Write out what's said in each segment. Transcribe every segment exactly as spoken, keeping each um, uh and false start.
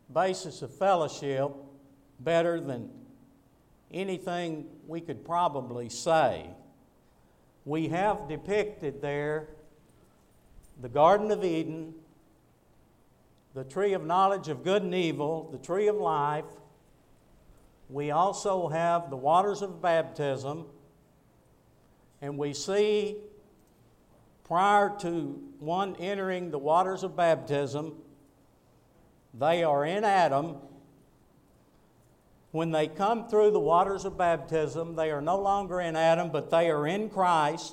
basis of fellowship better than anything we could probably say. We have depicted there the Garden of Eden, the tree of knowledge of good and evil, the tree of life. We also have the waters of baptism, and we see prior to one entering the waters of baptism, they are in Adam. When they come through the waters of baptism, they are no longer in Adam, but they are in Christ.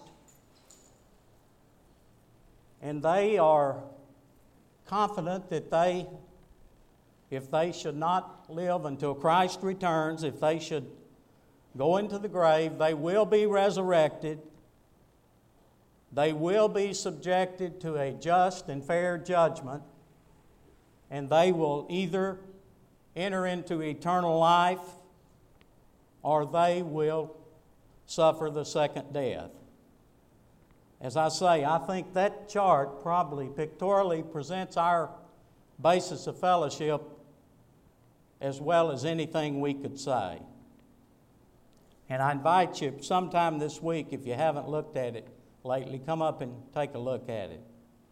And they are confident that they, if they should not live until Christ returns, if they should go into the grave, they will be resurrected. They will be subjected to a just and fair judgment, and they will either enter into eternal life or they will suffer the second death. As I say, I think that chart probably pictorially presents our basis of fellowship as well as anything we could say. And I invite you sometime this week, if you haven't looked at it lately, come up and take a look at it.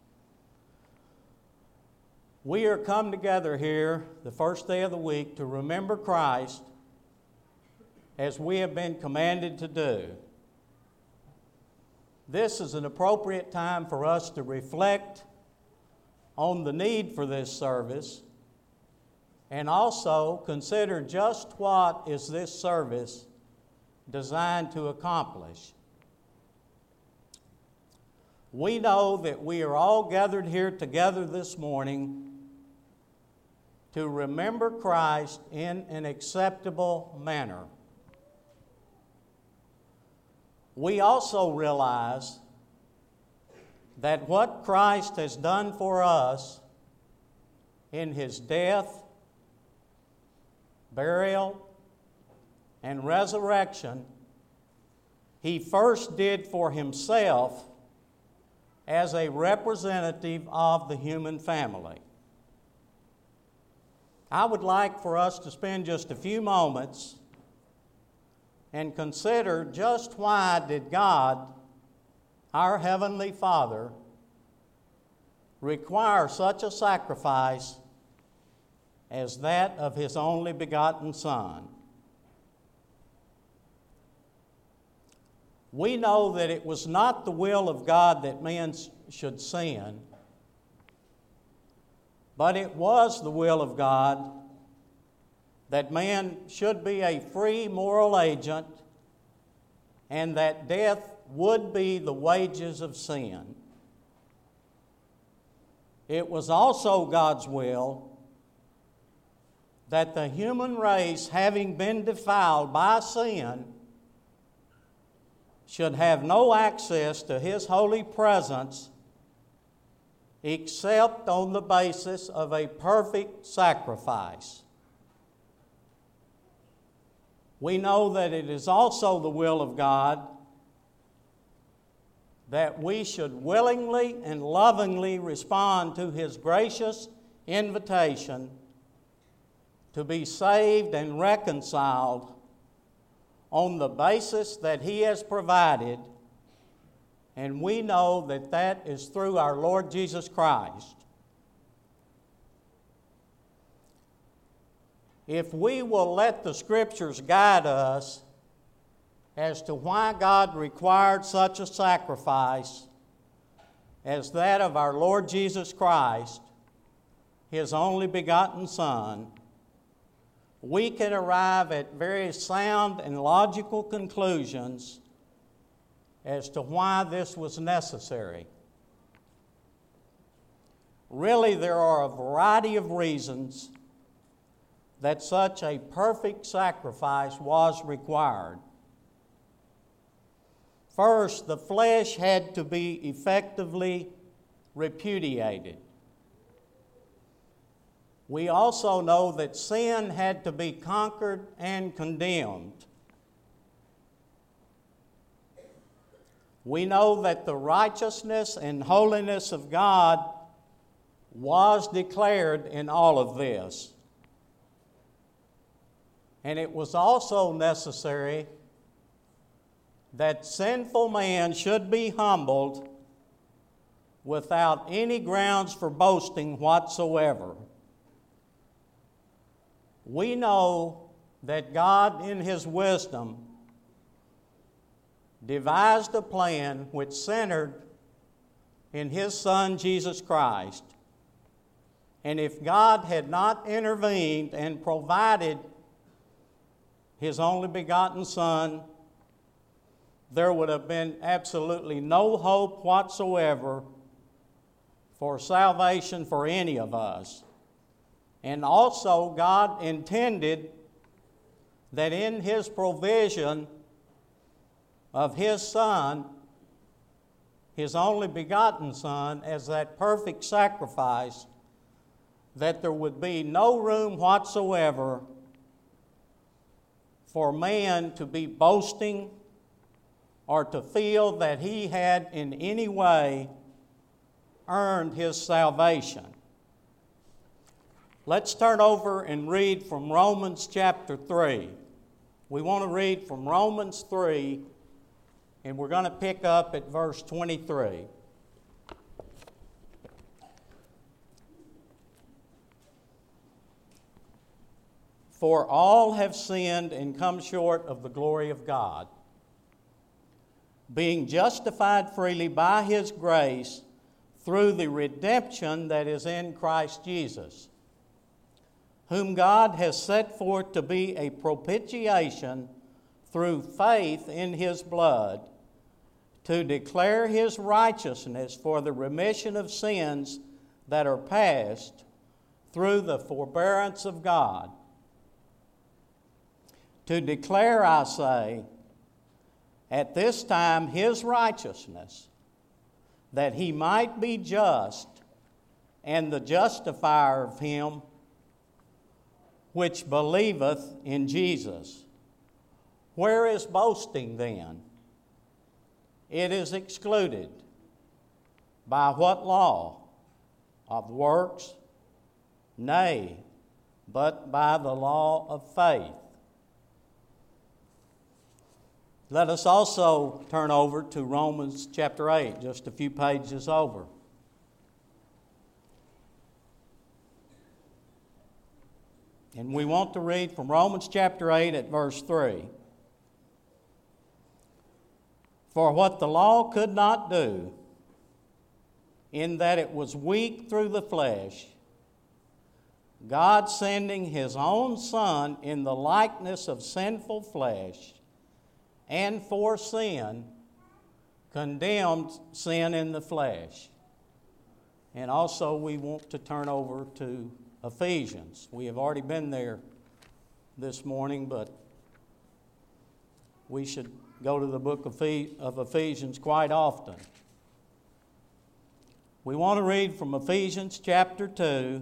We are come together here the first day of the week to remember Christ as we have been commanded to do. This is an appropriate time for us to reflect on the need for this service and also consider just what is this service designed to accomplish. We know that we are all gathered here together this morning to remember Christ in an acceptable manner. We also realize that what Christ has done for us in His death, burial, and resurrection, He first did for Himself as a representative of the human family. I would like for us to spend just a few moments and consider just why did God, our Heavenly Father, require such a sacrifice as that of His only begotten Son. We know that it was not the will of God that men should sin, but it was the will of God that man should be a free moral agent and that death would be the wages of sin. It was also God's will that the human race, having been defiled by sin, should have no access to His holy presence except on the basis of a perfect sacrifice. We know that it is also the will of God that we should willingly and lovingly respond to His gracious invitation to be saved and reconciled on the basis that He has provided, and we know that that is through our Lord Jesus Christ. If we will let the Scriptures guide us as to why God required such a sacrifice as that of our Lord Jesus Christ, His only begotten Son, we can arrive at very sound and logical conclusions as to why this was necessary. Really, there are a variety of reasons that such a perfect sacrifice was required. First, the flesh had to be effectively repudiated. We also know that sin had to be conquered and condemned. We know that the righteousness and holiness of God was declared in all of this. And it was also necessary that sinful man should be humbled without any grounds for boasting whatsoever. We know that God, in His wisdom, devised a plan which centered in His Son, Jesus Christ. And if God had not intervened and provided His only begotten Son, there would have been absolutely no hope whatsoever for salvation for any of us. And also, God intended that in His provision of His Son, His only begotten Son, as that perfect sacrifice, that there would be no room whatsoever for man to be boasting or to feel that he had in any way earned his salvation. Let's turn over and read from Romans chapter three. We want to read from Romans three, and we're going to pick up at verse twenty-three. For all have sinned and come short of the glory of God, being justified freely by His grace through the redemption that is in Christ Jesus, whom God has set forth to be a propitiation through faith in His blood, to declare His righteousness for the remission of sins that are past through the forbearance of God. To declare, I say, at this time His righteousness, that He might be just and the justifier of him which believeth in Jesus. Where is boasting then? It is excluded. By what law? Of works? Nay, but by the law of faith. Let us also turn over to Romans chapter eight, just a few pages over. And we want to read from Romans chapter eight at verse three. For what the law could not do, in that it was weak through the flesh, God sending His own Son in the likeness of sinful flesh, and for sin, condemned sin in the flesh. And also we want to turn over to Ephesians. We have already been there this morning, but we should go to the book of Ephesians quite often. We want to read from Ephesians chapter two,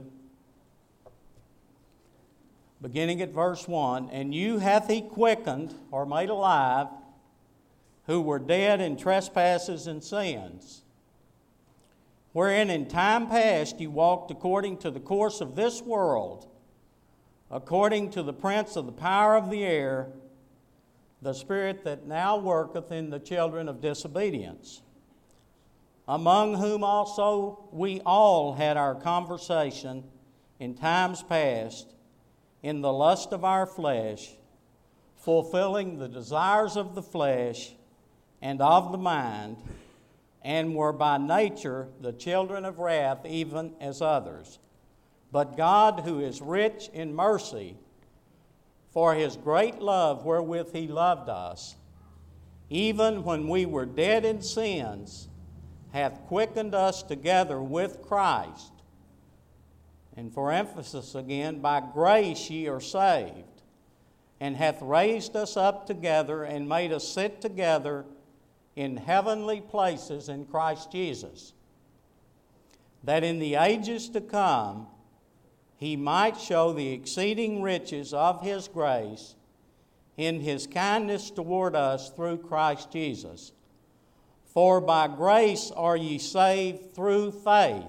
beginning at verse one. And you hath He quickened, or made alive, who were dead in trespasses and sins, wherein in time past you walked according to the course of this world, according to the prince of the power of the air, the spirit that now worketh in the children of disobedience, among whom also we all had our conversation in times past, in the lust of our flesh, fulfilling the desires of the flesh and of the mind, and were by nature the children of wrath, even as others. But God, who is rich in mercy, for His great love wherewith He loved us, even when we were dead in sins, hath quickened us together with Christ. And for emphasis again, by grace ye are saved, and hath raised us up together and made us sit together in heavenly places in Christ Jesus, that in the ages to come He might show the exceeding riches of His grace in His kindness toward us through Christ Jesus. For by grace are ye saved through faith,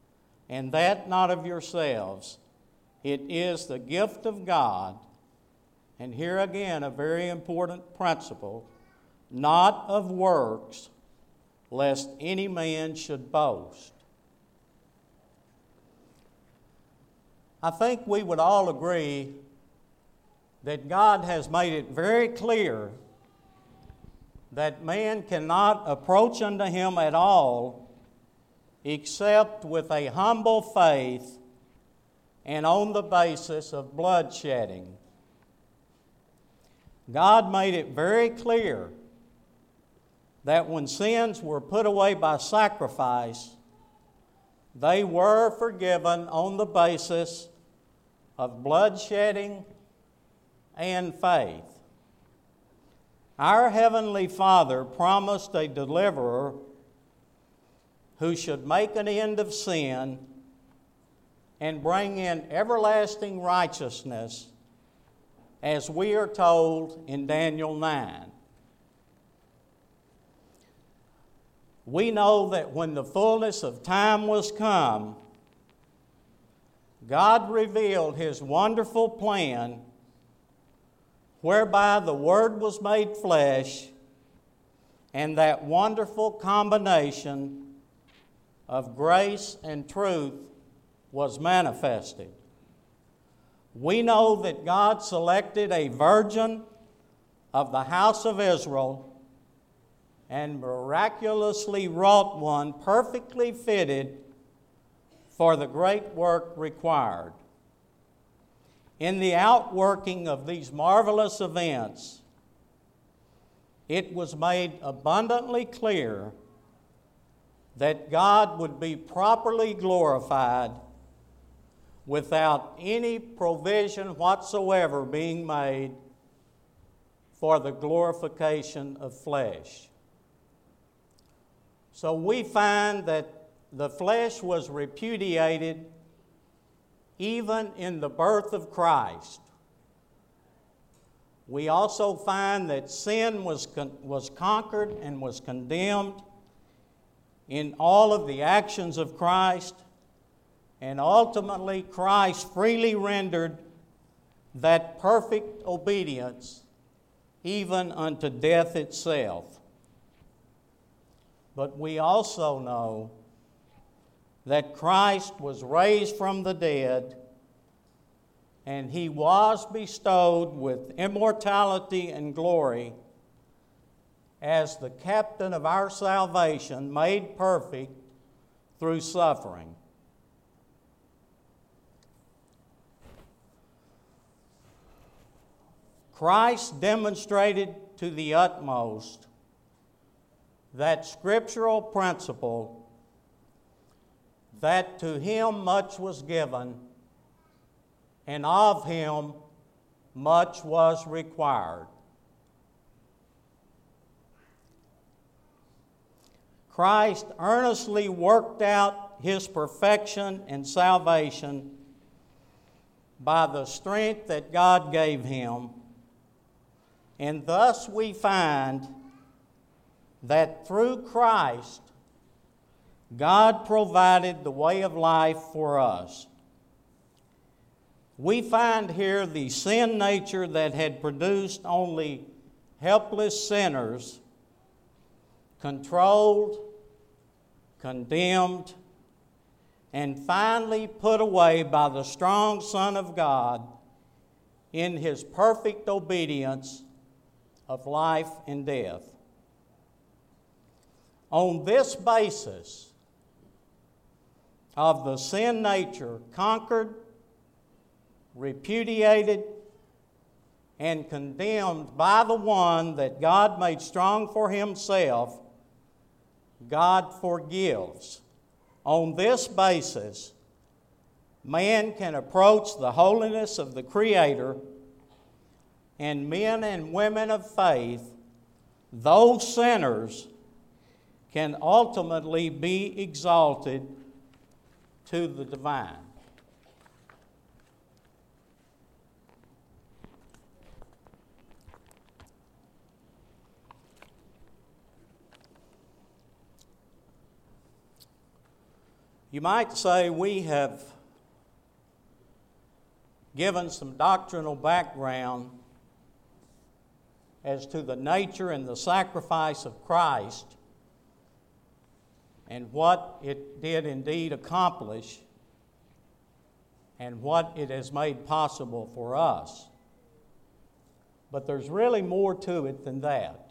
and that not of yourselves. It is the gift of God, and here again a very important principle, not of works, lest any man should boast. I think we would all agree that God has made it very clear that man cannot approach unto Him at all except with a humble faith and on the basis of bloodshedding. God made it very clear that when sins were put away by sacrifice, they were forgiven on the basis of bloodshedding and faith. Our Heavenly Father promised a deliverer who should make an end of sin and bring in everlasting righteousness, as we are told in Daniel nine. We know that when the fullness of time was come, God revealed His wonderful plan whereby the Word was made flesh, and that wonderful combination of grace and truth was manifested. We know that God selected a virgin of the house of Israel and miraculously wrought one perfectly fitted for the great work required. In the outworking of these marvelous events, it was made abundantly clear that God would be properly glorified without any provision whatsoever being made for the glorification of flesh. So we find that the flesh was repudiated even in the birth of Christ. We also find that sin was, con- was conquered and was condemned in all of the actions of Christ, and ultimately Christ freely rendered that perfect obedience even unto death itself. But we also know that Christ was raised from the dead, and He was bestowed with immortality and glory as the captain of our salvation, made perfect through suffering. Christ demonstrated to the utmost that scriptural principle that to Him much was given, and of Him much was required. Christ earnestly worked out His perfection and salvation by the strength that God gave Him, and thus we find that through Christ, God provided the way of life for us. We find here the sin nature that had produced only helpless sinners, controlled, condemned, and finally put away by the strong Son of God in His perfect obedience of life and death. On this basis of the sin nature conquered, repudiated, and condemned by the one that God made strong for Himself, God forgives. On this basis, man can approach the holiness of the Creator, and men and women of faith, though sinners, can ultimately be exalted to the divine. You might say we have given some doctrinal background as to the nature and the sacrifice of Christ and what it did indeed accomplish and what it has made possible for us. But there's really more to it than that.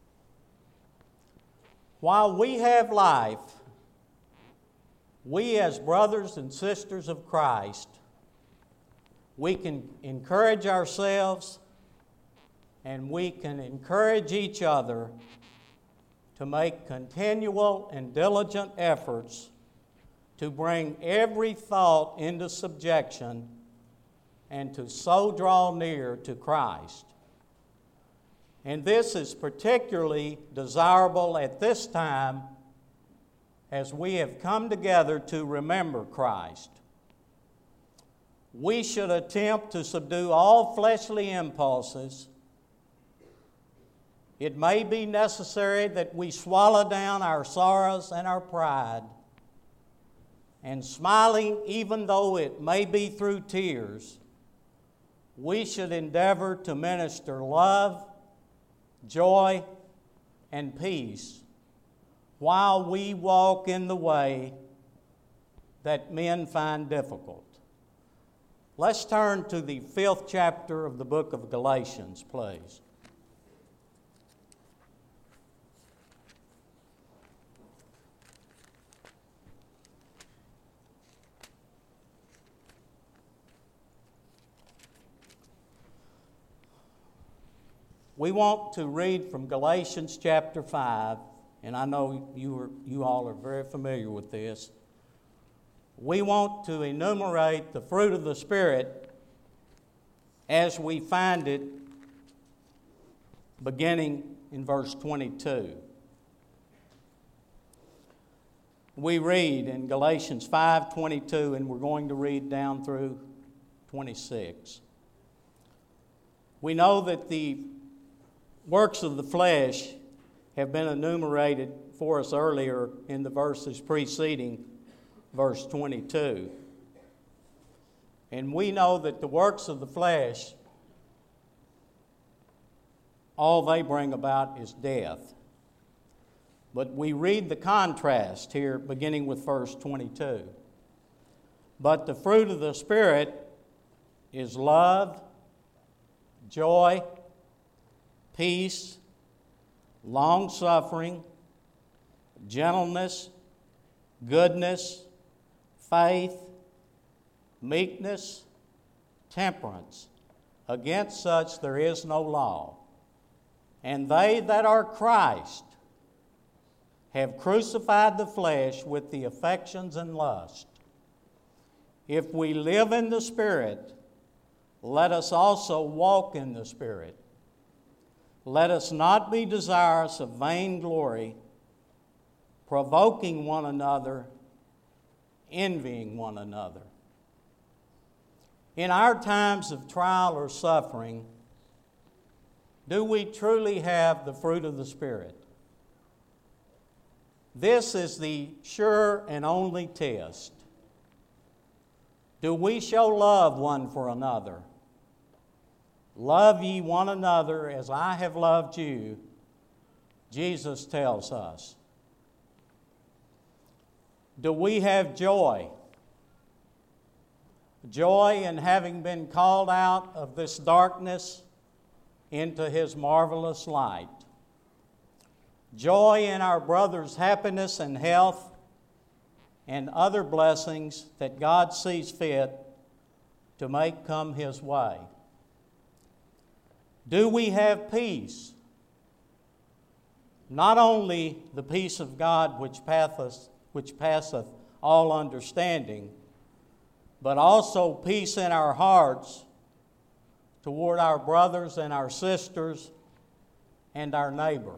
While we have life, we as brothers and sisters of Christ, we can encourage ourselves and we can encourage each other to make continual and diligent efforts to bring every thought into subjection and to so draw near to Christ. And this is particularly desirable at this time as we have come together to remember Christ. We should attempt to subdue all fleshly impulses. It may be necessary that we swallow down our sorrows and our pride, and smiling, even though it may be through tears, we should endeavor to minister love, joy, and peace while we walk in the way that men find difficult. Let's turn to the fifth chapter of the book of Galatians, please. We want to read from Galatians chapter five, and I know you, are, you all are very familiar with this. We want to enumerate the fruit of the Spirit as we find it beginning in verse twenty-two. We read in Galatians five twenty-two, and we're going to read down through twenty-six. We know that the works of the flesh have been enumerated for us earlier in the verses preceding verse twenty-two. And we know that the works of the flesh, all they bring about is death. But we read the contrast here beginning with verse twenty-two. But the fruit of the Spirit is love, joy, peace, long-suffering, gentleness, goodness, faith, meekness, temperance. Against such there is no law. And they that are Christ have crucified the flesh with the affections and lust. If we live in the Spirit, let us also walk in the Spirit. Let us not be desirous of vainglory, provoking one another, envying one another. In our times of trial or suffering, do we truly have the fruit of the Spirit? This is the sure and only test. Do we show love one for another? Love ye one another as I have loved you, Jesus tells us. Do we have joy? Joy in having been called out of this darkness into His marvelous light. Joy in our brother's happiness and health and other blessings that God sees fit to make come His way. Do we have peace? Not only the peace of God which passeth, which passeth all understanding, but also peace in our hearts toward our brothers and our sisters and our neighbor.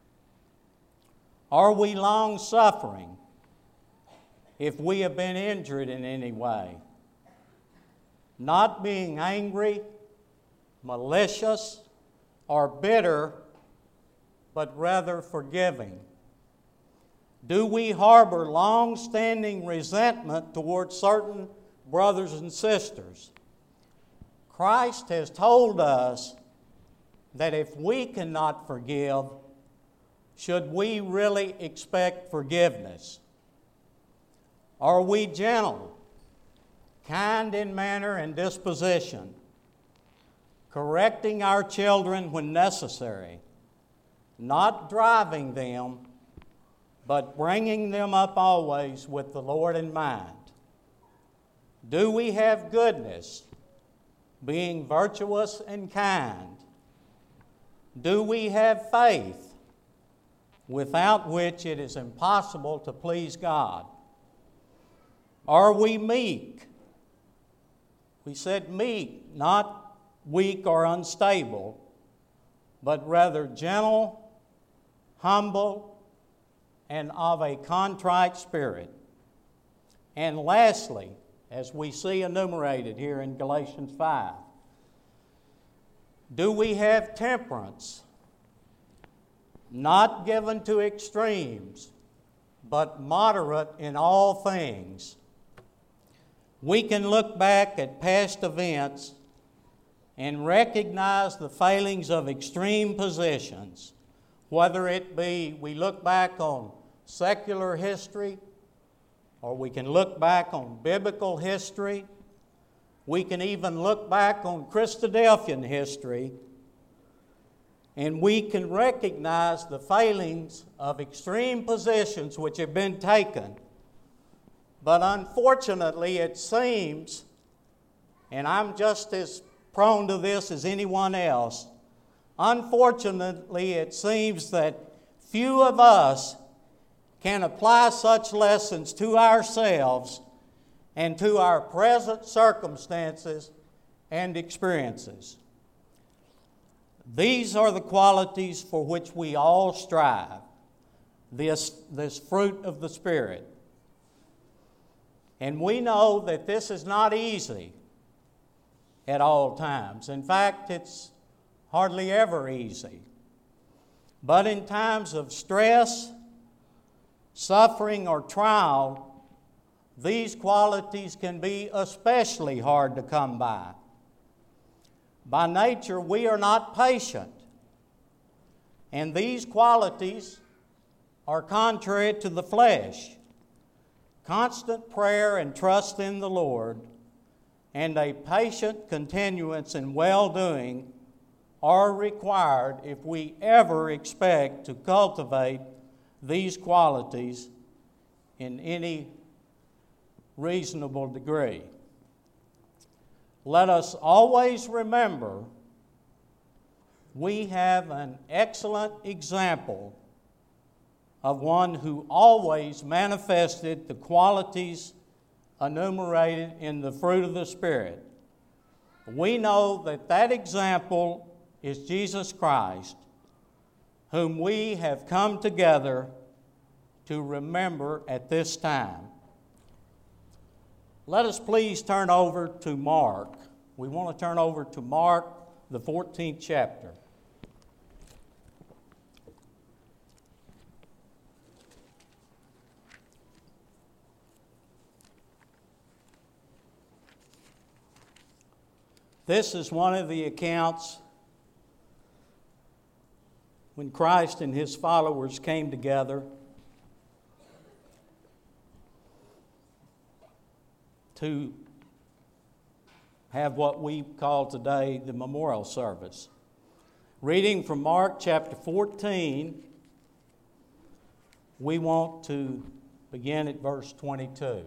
Are we long-suffering if we have been injured in any way? Not being angry, malicious, or bitter, but rather forgiving? Do we harbor long-standing resentment toward certain brothers and sisters? Christ has told us that if we cannot forgive, should we really expect forgiveness? Are we gentle, kind in manner and disposition, correcting our children when necessary, not driving them, but bringing them up always with the Lord in mind? Do we have goodness, being virtuous and kind? Do we have faith, without which it is impossible to please God? Are we meek? We said meek, not weak or unstable, but rather gentle, humble, and of a contrite spirit. And lastly, as we see enumerated here in Galatians five, do we have temperance, not given to extremes, but moderate in all things? We can look back at past events and recognize the failings of extreme positions, whether it be we look back on secular history, or we can look back on biblical history. We can even look back on Christadelphian history, and we can recognize the failings of extreme positions which have been taken. But unfortunately, it seems, and I'm just as prone to this as anyone else, unfortunately, it seems that few of us can apply such lessons to ourselves and to our present circumstances and experiences. These are the qualities for which we all strive, this, this fruit of the Spirit. And we know that this is not easy at all times. In fact, it's hardly ever easy. But in times of stress, suffering, or trial, these qualities can be especially hard to come by. By nature, we are not patient, and these qualities are contrary to the flesh. Constant prayer and trust in the Lord and a patient continuance in well-doing are required if we ever expect to cultivate these qualities in any reasonable degree. Let us always remember we have an excellent example of one who always manifested the qualities enumerated in the fruit of the Spirit. We know that that example is Jesus Christ, whom we have come together to remember at this time. Let us please turn over to Mark. We want to turn over to Mark, the fourteenth chapter. This is one of the accounts when Christ and his followers came together to have what we call today the memorial service. Reading from Mark chapter fourteen, we want to begin at verse twenty-two.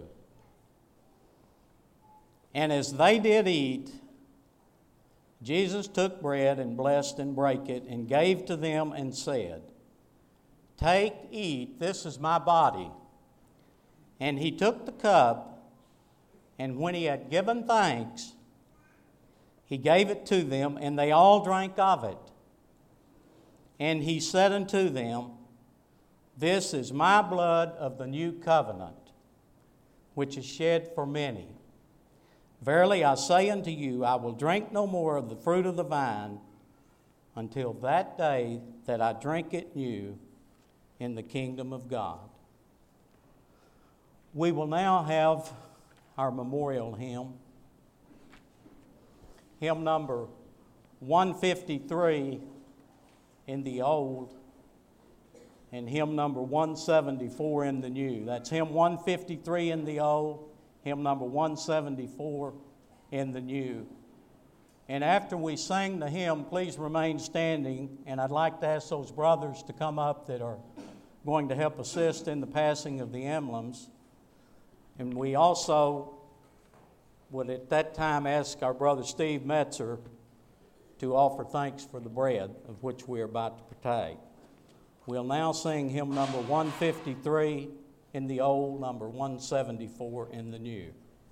And as they did eat, Jesus took bread and blessed and brake it and gave to them and said, "Take, eat, this is my body." And he took the cup, and when he had given thanks, he gave it to them, and they all drank of it. And he said unto them, "This is my blood of the new covenant, which is shed for many. Verily I say unto you, I will drink no more of the fruit of the vine until that day that I drink it new in the kingdom of God." We will now have our memorial hymn. Hymn number one fifty-three, in the old and hymn number one seventy-four in the new. That's hymn one fifty-three in the old, hymn number one seventy-four in the new. And after we sing the hymn, please remain standing, and I'd like to ask those brothers to come up that are going to help assist in the passing of the emblems. And we also would at that time ask our brother Steve Metzer to offer thanks for the bread of which we are about to partake. We'll now sing hymn number one fifty-three in the old, number one seventy-four in the new.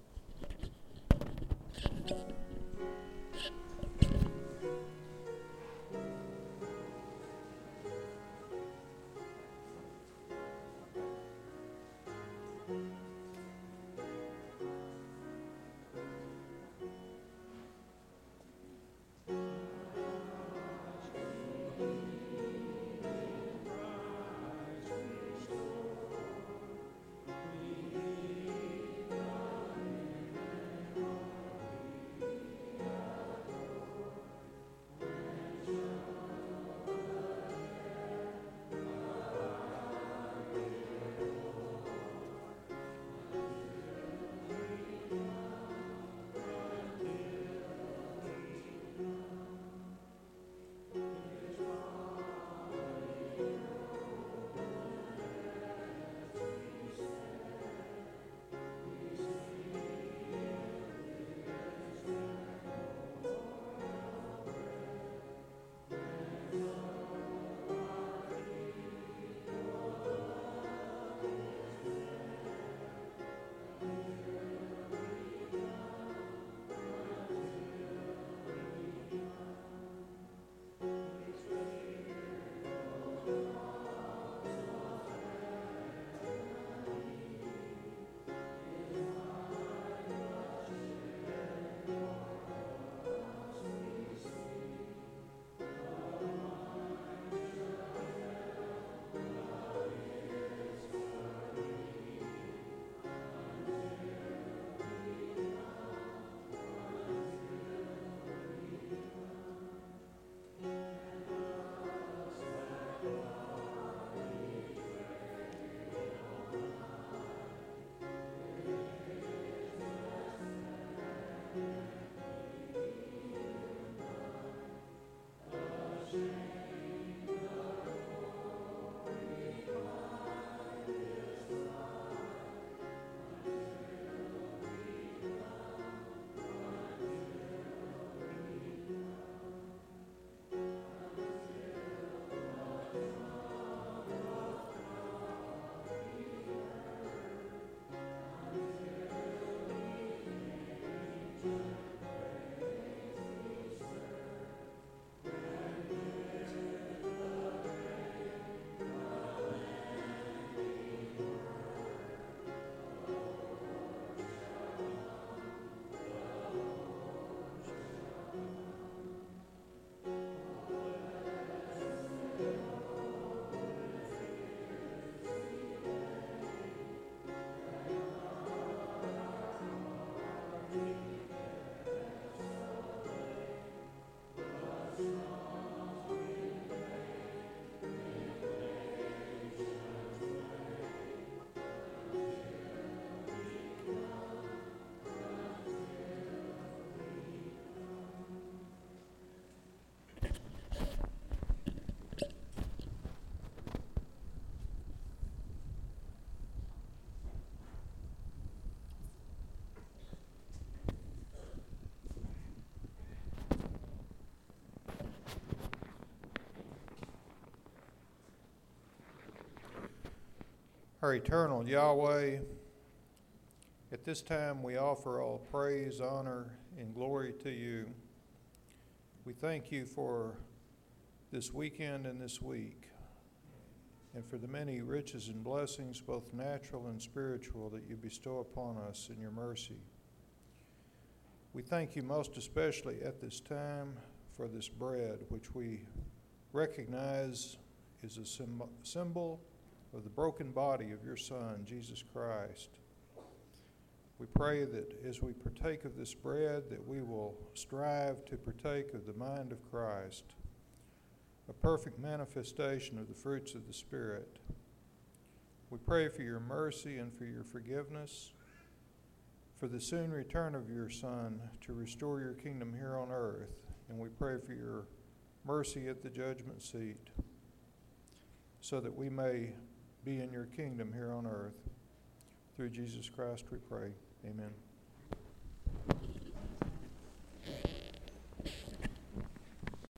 Our eternal Yahweh, at this time we offer all praise, honor, and glory to you. We thank you for this weekend and this week, and for the many riches and blessings, both natural and spiritual, that you bestow upon us in your mercy. We thank you most especially at this time for this bread, which we recognize is a symbol of the broken body of your Son, Jesus Christ. We pray that as we partake of this bread, that we will strive to partake of the mind of Christ, a perfect manifestation of the fruits of the Spirit. We pray for your mercy and for your forgiveness, for the soon return of your Son to restore your kingdom here on earth, and we pray for your mercy at the judgment seat, so that we may be in your kingdom here on earth. Through Jesus Christ we pray. Amen.